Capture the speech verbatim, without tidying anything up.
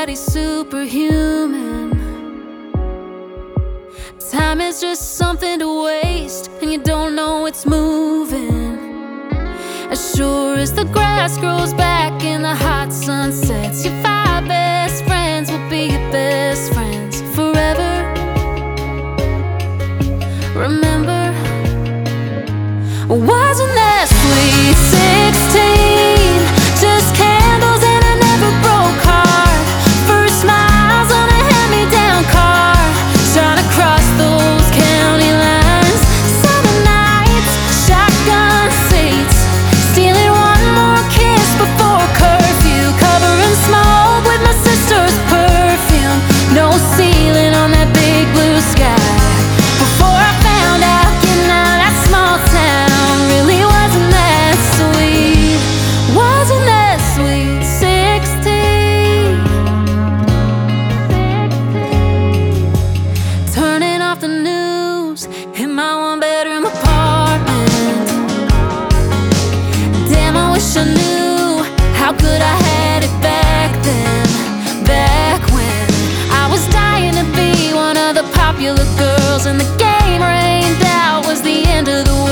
nobody's superhuman. Time is just something to waste, and you don't know it's moving. As sure as the grass grows back in the hot sunsets, your five best friends will be your best friends forever. Remember, wasn't that sweet sixteen? Just candles and a never broke heart. First smiles on a hand-me-down car. Trying to cross those county lines. Summer nights, shotgun seats. Stealing one more kiss before curfew. Covering smoke with my sister's perfume. No ceiling on that big blue sky. Before I found out getting out of that small town really wasn't that sweet. Wasn't that sweet sixteen? Turning off the news in my one-bedroom apartment. Damn, I wish I knew how good I had it back then. Back when I was dying to be one of the popular girls, and the game rained out was the end of the world.